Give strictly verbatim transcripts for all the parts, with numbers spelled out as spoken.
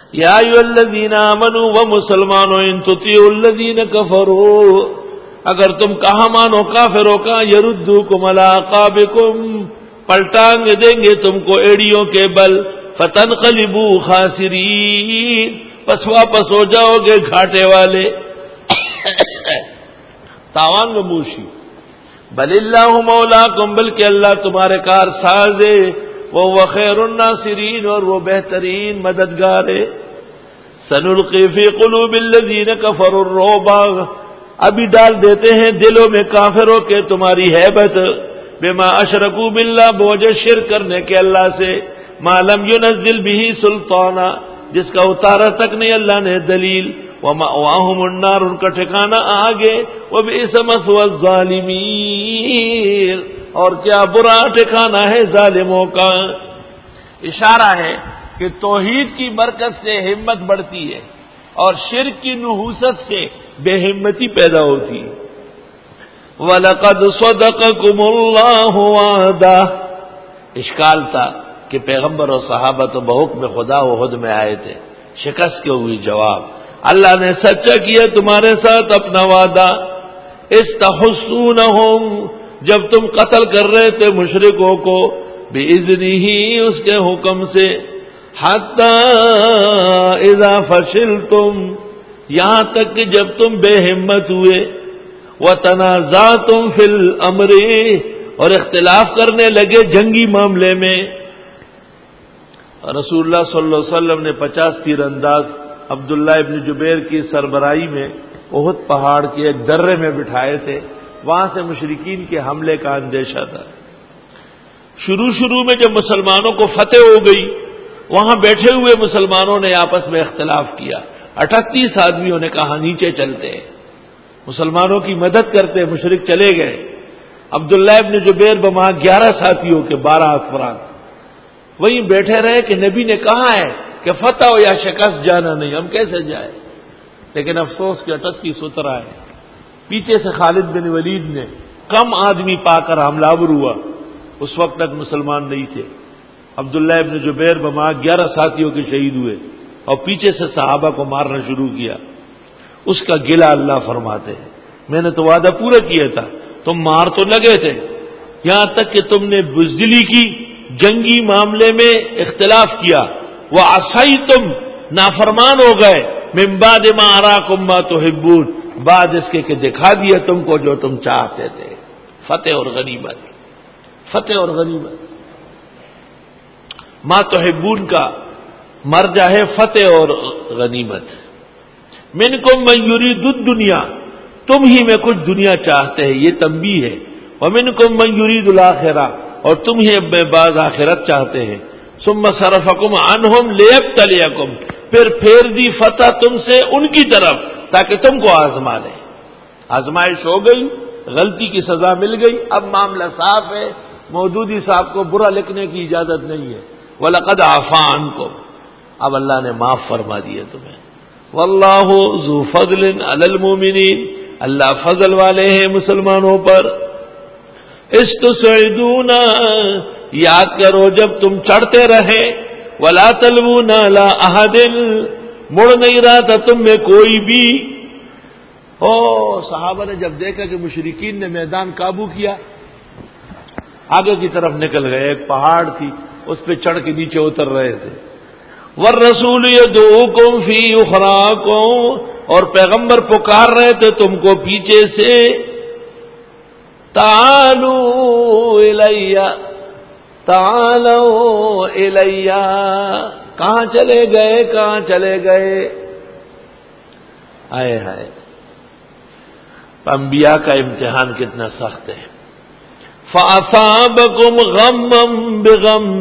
یا ایھا الذین آمنوا و مسلمانوں ان تطیعوا الذین کفروا، اگر تم کہا مانو کافروں کا، یردوکم علی اعقابکم، پلٹائیں دیں گے تم کو ایڑیوں کے بل، فتنقلبوا خاسرین، پس واپس ہو جاؤ گے گھاٹے والے، تاوان نموشی۔ بل اللہ مولاکم، بلکہ اللہ تمہارے کار ساز ہے، وہ خیر الناصرین، اور وہ بہترین مددگار ہے۔ سنلقی فی قلوب الذین کفروا الرعب، ابھی ڈال دیتے ہیں دلوں میں کافروں کے تمہاری ہیبت، بما اشرکوا باللہ، بوجہ شرک کرنے کے اللہ سے، ما لم ينزل به سلطانا، جس کا اتارا تک نہیں اللہ نے دلیل، ومأواہم النار، ان کا ٹھکانہ آگے، وبئس مثوى الظالمین، اور کیا برا ٹھکانہ ہے ظالموں کا۔ اشارہ ہے کہ توحید کی برکت سے ہمت بڑھتی ہے اور شرک کی نحوست سے بے ہمتی پیدا ہوتی ہے۔ وَلَقَدْ صَدَقَكُمُ اللَّهُ وَعْدَهُ، اشکال تھا کہ پیغمبر اور صحابہ تو بحکم خدا احد میں آئے تھے، شکست کے ہوئی جواب، اللہ نے سچا کیا تمہارے ساتھ اپنا وعدہ۔ استحسونہم، جب تم قتل کر رہے تھے مشرکوں کو، بِإِذْنِهِ، اس کے حکم سے، حَتَّى إِذَا فَشِلْتُمْ، یہاں تک کہ جب تم بے ہمت ہوئے، وَتَنَازَعْتُمْ فِي الْأَمْرِ، اور اختلاف کرنے لگے جنگی معاملے میں۔ رسول اللہ صلی اللہ علیہ وسلم نے پچاس تیر انداز عبداللہ ابن جبیر کی سربراہی میں احد پہاڑ کے ایک درے میں بٹھائے تھے، وہاں سے مشرکین کے حملے کا اندیشہ تھا۔ شروع شروع میں جب مسلمانوں کو فتح ہو گئی، وہاں بیٹھے ہوئے مسلمانوں نے آپس میں اختلاف کیا، اٹھتیس آدمیوں نے کہا نیچے چلتے ہیں، مسلمانوں کی مدد کرتے، مشرک چلے گئے۔ عبداللہ ابن جبیر بما گیارہ ساتھیوں کے بارہ افراد وہیں بیٹھے رہے کہ نبی نے کہا ہے کہ فتح ہو یا شکست جانا نہیں، ہم کیسے جائیں؟ لیکن افسوس کہ اٹھتیس اتر آئے۔ پیچھے سے خالد بن ولید نے کم آدمی پا کر حملہ آور ہوا، اس وقت تک مسلمان نہیں تھے۔ عبداللہ ابن جبیر بما گیارہ ساتھیوں کے شہید ہوئے اور پیچھے سے صحابہ کو مارنا شروع کیا۔ اس کا گلہ اللہ فرماتے ہیں، میں نے تو وعدہ پورا کیا تھا، تم مار تو لگے تھے، یہاں تک کہ تم نے بزدلی کی، جنگی معاملے میں اختلاف کیا، وعصیتم، نافرمان ہو گئے، من بعد ما اراکم ما تحبون، بعد اس کے کہ دکھا دیا تم کو جو تم چاہتے تھے۔ فتح اور غنیمت، فتح اور غنیمت، ما تحبون کا مرجع ہے فتح اور غنیمت۔ منکم من یرید الدنیا، تم ہی میں کچھ دنیا چاہتے ہیں، یہ تنبیہ ہے، ومنکم من یرید الآخرہ، اور تم ہی میں بعض آخرت چاہتے ہیں۔ ثم صرفکم عنہم لیبتلیکم، پھر پھیر دی فتح تم سے ان کی طرف تاکہ تم کو آزما لے۔ آزمائش ہو گئی، غلطی کی سزا مل گئی، اب معاملہ صاف ہے، مودودی صاحب کو برا لکھنے کی اجازت نہیں ہے۔ وَلَقَدْ عَفَا عَنْكُمْ، اب اللہ نے معاف فرما دیا تمہیں۔ واللہ ذو فضل علی المؤمنین، اللہ فضل والے ہیں مسلمانوں پر۔ استصعدون، یاد کرو جب تم چڑھتے رہے، ولا تلوون علی احد، مڑ نہیں رہا تھا تم میں کوئی بھی۔ او صحابہ نے جب دیکھا کہ مشرکین نے میدان قابو کیا، آگے کی طرف نکل گئے، ایک پہاڑ تھی اس پہ چڑھ کے نیچے اتر رہے تھے۔ والرسول یدعوکم فی اخراکم، اور پیغمبر پکار رہے تھے تم کو پیچھے سے، تعالوا الی، تعالوا الی، کہاں چلے گئے، کہاں چلے گئے؟ آئے ہائے، انبیاء کا امتحان کتنا سخت ہے۔ فَأَصَابَكُمْ غَمًّا بِغَمٍّ،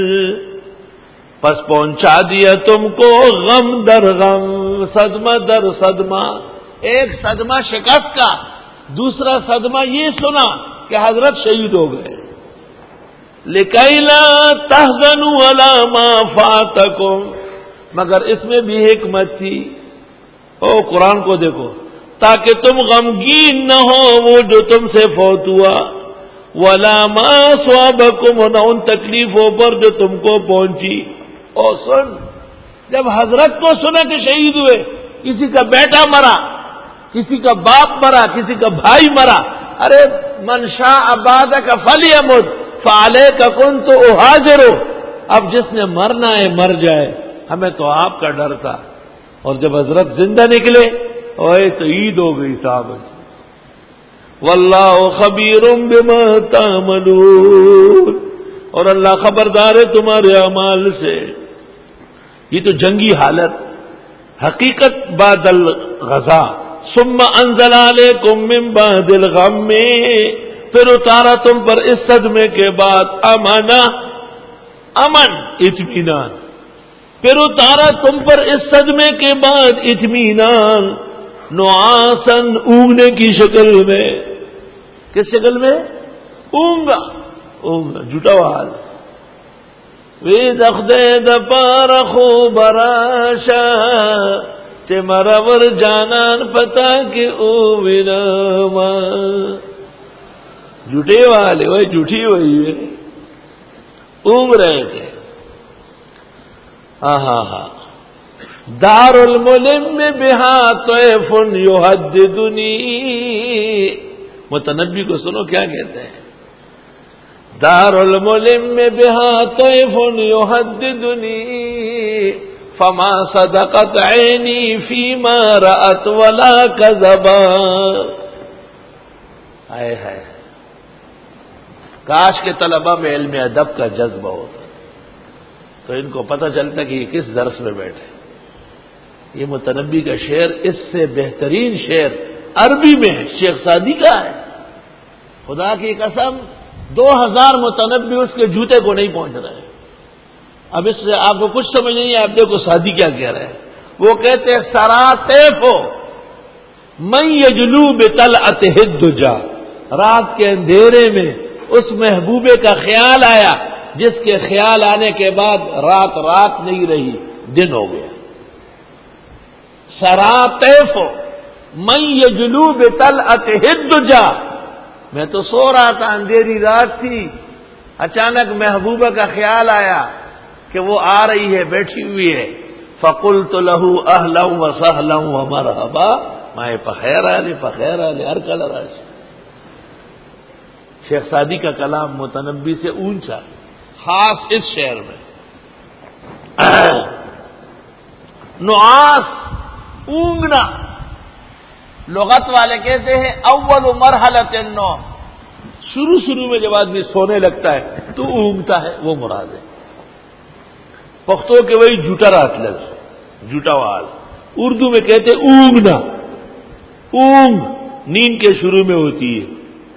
پس پہنچا دیا تم کو غم در غم، صدمہ در صدمہ، ایک صدمہ شکست کا، دوسرا صدمہ یہ سنا کہ حضرت شہید ہو گئے۔ لِكَيْ لَا تَحْزَنُوا عَلَى مَا فَاتَكُمْ، مگر اس میں بھی حکمت تھی، او قرآن کو دیکھو، تاکہ تم غمگین نہ ہو وہ جو تم سے فوت ہوا، وَلَا مَا أَصَابَكُمْ، نہ ان تکلیفوں پر جو تم کو پہنچی۔ اور سن، جب حضرت کو سنا کہ شہید ہوئے، کسی کا بیٹا مرا، کسی کا باپ مرا، کسی کا بھائی مرا، ارے من شاء بعدک فلیمت فعلیک کنت اہاجر، اب جس نے مرنا ہے مر جائے، ہمیں تو آپ کا ڈر تھا۔ اور جب حضرت زندہ نکلے، اوے تو عید ہو گئی صاحب۔ واللہ خبیر بما تعملون، اور اللہ خبردار ہے تمہارے اعمال سے۔ یہ تو جنگی حالت، حقیقت بعد الغزا، ثم انزل علیکم من بعد الغم، پھر اتارا تم پر اس صدمے کے بعد امنا، امن اطمینان، پھر اتارا تم پر اس صدمے کے بعد اطمینان، نعاسن اونگنے کی شکل میں۔ کس شکل میں؟ اونگا، اونگا جھوٹا ہوا حال۔ وی دخدے دپار خوب راشا چے مرور جانان پتا کہ او ویراما، جھوٹے والے وہی جھوٹی ہوئی ہے، اونگ رہے تھے۔ ہاں ہاں ہاں دار الملم بہا طیف یحددنی، متنبی کو سنو کیا کہتے ہیں، دار الملم بہا طیف یحددنی فما صدقت عینی فیما رأت ولا کذبا۔ آئے ہے، کاش کے طلبہ میں علم ادب کا جذبہ ہوتا تو ان کو پتہ چلتا کہ یہ کس درس میں بیٹھے۔ یہ متنبی کا شعر اس سے بہترین شعر عربی میں ہے، شیخ سعدی کا ہے۔ خدا کی قسم دو ہزار متنبی اس کے جوتے کو نہیں پہنچ رہے۔ اب اس سے آپ کو کچھ سمجھ نہیں ہے، آپ دیکھو سعدی کیا کہہ رہے ہیں۔ وہ کہتے ہیں سراتیف من یجلو بطلعتہ الدجا، رات کے اندھیرے میں اس محبوبے کا خیال آیا جس کے خیال آنے کے بعد رات رات نہیں رہی، دن ہو گیا۔ سراتیف من یجلو بطلعتہ الدجا، میں تو سو رہا تھا، اندھیری رات تھی، اچانک محبوبہ کا خیال آیا کہ وہ آ رہی ہے، بیٹھی ہوئی ہے، فقلت له اهلا وسهلا ومرحبا، میں بخیر آلے بخیر آلے ہر کلر آج۔ شیخ سعدی کا کلام متنبی سے اونچا، خاص اس شعر میں۔ نعاس، اونگنا، لغت والے کہتے ہیں اول مرحلۃ النوم، شروع شروع میں جب آدمی سونے لگتا ہے تو اونگتا ہے، وہ مراد ہے۔ پختوں کے وہی جھوٹا رات لفظ، جھوٹا وال، اردو میں کہتے اونگنا، اونگ نیند کے شروع میں ہوتی ہے۔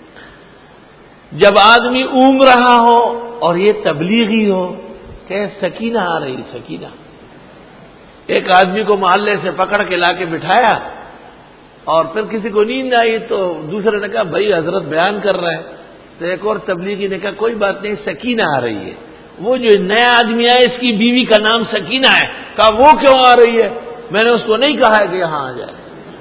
جب آدمی اونگ رہا ہو اور یہ تبلیغی ہو کہ سکینہ آ رہی، سکینہ۔ ایک آدمی کو محلے سے پکڑ کے لا کے بٹھایا اور پھر کسی کو نیند آئی تو دوسرے نے کہا بھائی حضرت بیان کر رہے ہیں، تو ایک اور تبلیغی نے کہا کوئی بات نہیں، سکینہ آ رہی ہے۔ وہ جو نیا آدمی آیا اس کی بیوی کا نام سکینہ ہے، کہا وہ کیوں آ رہی ہے؟ میں نے اس کو نہیں کہا ہے کہ یہاں آ جائے۔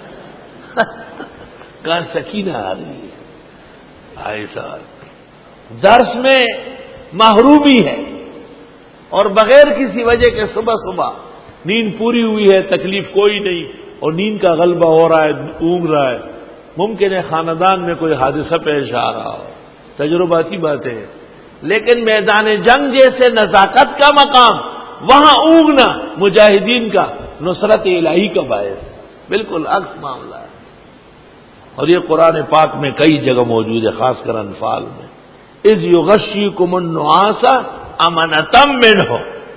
کہا سکینہ آ رہی ہے۔ ایسا درس میں محرومی ہے اور بغیر کسی وجہ کے صبح صبح نیند پوری ہوئی ہے، تکلیف کوئی نہیں، اور نیند کا غلبہ ہو رہا ہے، اونگ رہا ہے۔ ممکن ہے خاندان میں کوئی حادثہ پیش آ رہا ہو، تجرباتی باتیں ہیں، لیکن میدان جنگ جیسے نزاکت کا مقام، وہاں اونگنا مجاہدین کا نصرت الہی کا باعث، بالکل عکس معاملہ ہے۔ اور یہ قرآن پاک میں کئی جگہ موجود ہے، خاص کر انفال میں، اذ یغشیکم النعاس امنۃ منہ،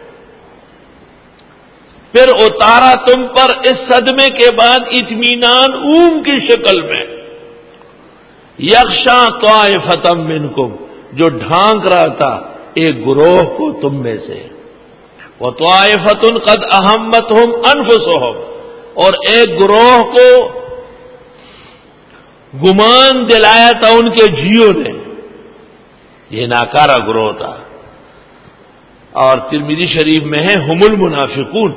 پھر اتارا تم پر اس صدمے کے بعد اطمینان اونگ کی شکل میں، یغشا طائفۃ منکم، جو ڈھانک رہا تھا ایک گروہ کو تم میں سے، وطائفۃ قد اہمتہم انفسہم، اور ایک گروہ کو گمان دلایا تھا ان کے جیوں نے، یہ ناکارہ گروہ تھا۔ اور ترمذی شریف میں ہے ہم المنافقون،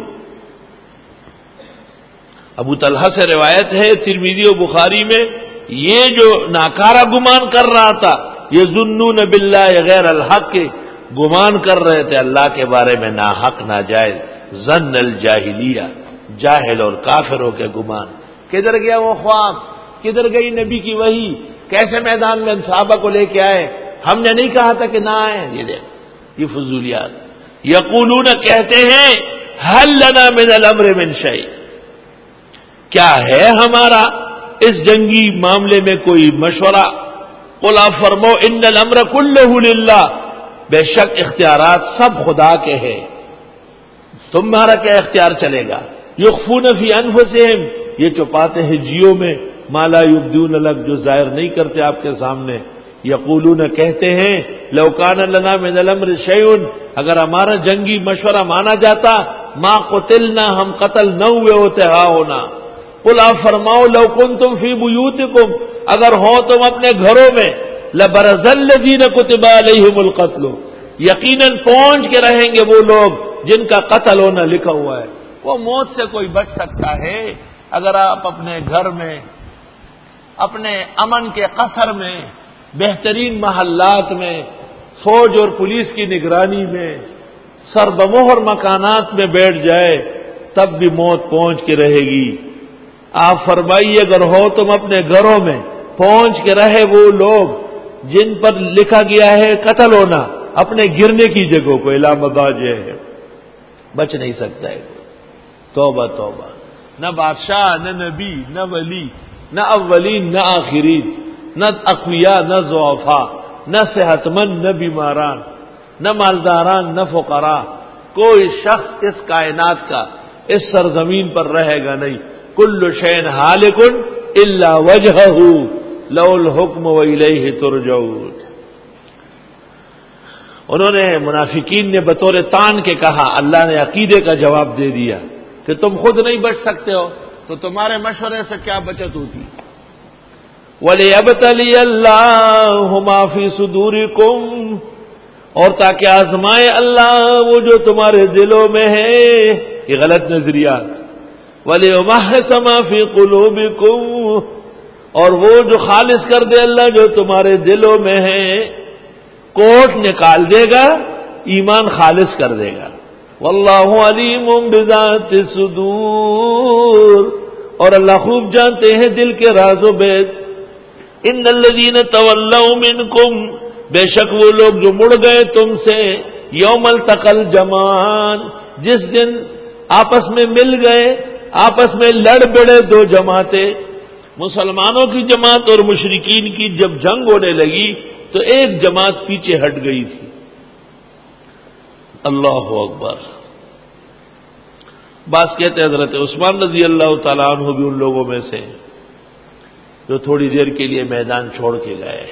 ابو طلحہ سے روایت ہے ترمذی و بخاری میں، یہ جو ناکارہ گمان کر رہا تھا، یہ ظنون باللہ غیر الحق کے گمان کر رہے تھے اللہ کے بارے میں ناحق ناجائز، ظن الجاہلیہ، جاہل اور کافروں کے گمان۔ کدھر گیا وہ خواب؟ کدھر گئی نبی کی وحی؟ کیسے میدان میں صحابہ کو لے کے آئے؟ ہم نے نہیں کہا تھا کہ نہ آئے؟ یہ دیکھ یہ فضولیات۔ یقولون کہتے ہیں حل لنا من الامر من شیء، کیا ہے ہمارا اس جنگی معاملے میں کوئی مشورہ؟ قل آپ فرماؤ ان الامر کلہ للہ، بے شک اختیارات سب خدا کے ہیں، تمہارا کیا اختیار چلے گا؟ یخفون فی انفسہم، یہ چھپاتے ہیں جیوں میں، ما لا یبدون لک، جو ظاہر نہیں کرتے آپ کے سامنے۔ یقولون کہتے ہیں لو کان لنا من الامر شیء، اگر ہمارا جنگی مشورہ مانا جاتا ما قتلنا، ہم قتل نہ ہوئے ہوتے ہاں ہونا۔ قل آپ فرماؤ لو کنتم فی بیوتکم، اگر ہو تم اپنے گھروں میں، لبرز الذین کتب علیہم القتل، یقیناً پہنچ کے رہیں گے وہ لوگ جن کا قتل ہونا لکھا ہوا ہے۔ وہ موت سے کوئی بچ سکتا ہے اگر آپ اپنے گھر میں، اپنے امن کے قصر میں، بہترین محلات میں، فوج اور پولیس کی نگرانی میں، سر بمہر مکانات میں بیٹھ جائے تب بھی موت پہنچ کے رہے گی۔ آپ فرمائیے اگر ہو تم اپنے گھروں میں، پہنچ کے رہے وہ لوگ جن پر لکھا گیا ہے قتل ہونا، اپنے گرنے کی جگہوں کو، الا مضاجع ہے، بچ نہیں سکتا ہے کوئی۔ توبہ توبہ، نہ بادشاہ، نہ نبی، نہ ولی، نہ اولین نہ آخرین، نہ اقویاء نہ ضعفاء، نہ صحت مند نہ بیماران، نہ مالداران نہ فقراء، کوئی شخص اس کائنات کا اس سرزمین پر رہے گا نہیں۔ کل شیء ہالک الا وجہہ لہ الحکم والیہ ترجعون۔ انہوں نے، منافقین نے بطور تان کے کہا، اللہ نے عقیدے کا جواب دے دیا کہ تم خود نہیں بچ سکتے ہو تو تمہارے مشورے سے کیا بچت ہوتی؟ وَلِيَبْتَلِيَ اللَّهُ مَا فِي صُدُورِكُمْ، اور تاکہ آزمائے اللہ وہ جو تمہارے دلوں میں ہے، یہ غلط نظریات۔ وَلِيُمَحِّصَ مَا فِي قُلُوبِكُمْ، اور وہ جو خالص کر دے اللہ جو تمہارے دلوں میں ہے، کوٹ نکال دے گا، ایمان خالص کر دے گا۔ واللہ علیم بذات الصدور، اور اللہ خوب جانتے ہیں دل کے راز و بیت۔ ان الذین تولوا منکم، بے شک وہ لوگ جو مڑ گئے تم سے، یوم التقى الجمعان، جس دن آپس میں مل گئے، آپس میں لڑ بڑے دو جماعتیں، مسلمانوں کی جماعت اور مشرکین کی جب جنگ ہونے لگی تو ایک جماعت پیچھے ہٹ گئی تھی۔ اللہ اکبر۔ بعض کہتے ہیں حضرت عثمان رضی اللہ تعالیٰ عنہ بھی ان لوگوں میں سے جو تھوڑی دیر کے لیے میدان چھوڑ کے گئے۔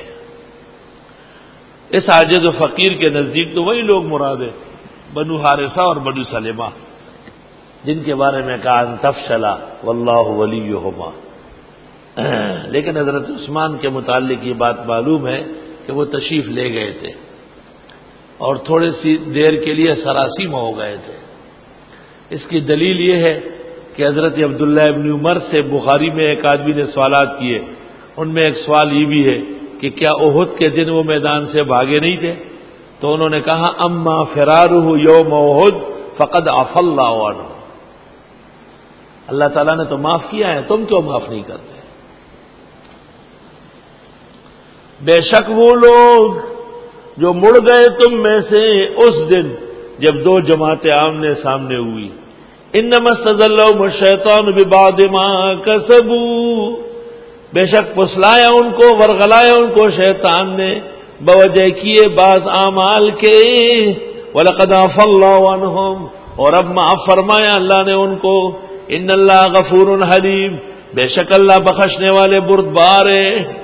اس عاجز و فقیر کے نزدیک تو وہی لوگ مراد ہیں، بنو حارثہ اور بنو سلمہ، جن کے بارے میں کہا ان تفشلا واللہ ولیہما۔ لیکن حضرت عثمان کے متعلق یہ بات معلوم ہے کہ وہ تشریف لے گئے تھے اور تھوڑی سی دیر کے لیے سراسیمہ ہو گئے تھے۔ اس کی دلیل یہ ہے کہ حضرت عبداللہ ابن عمر سے بخاری میں ایک آدمی نے سوالات کیے، ان میں ایک سوال یہ بھی ہے کہ کیا احد کے دن وہ میدان سے بھاگے نہیں تھے؟ تو انہوں نے کہا اما فرارہ یوم احد فقد عفا اللہ عنہ، اللہ تعالیٰ نے تو معاف کیا ہے، تم کیوں معاف نہیں کرتے؟ بے شک وہ لوگ جو مڑ گئے تم میں سے اس دن جب دو جماعتیں آمنے سامنے ہوئی، انما استزلهم الشیطان ببعض ما کسبوا، بے شک پسلایا ان کو، ورغلایا ان کو شیطان نے بوجہ کیے بعض اعمال کے، وَلَقَدْ عَفَا اللَّهُ عَنْهُمْ، اور اب معاف فرمایا اللہ نے ان کو، ان اللہ غفور حلیم، بے شک اللہ بخشنے والے بردبار ہے۔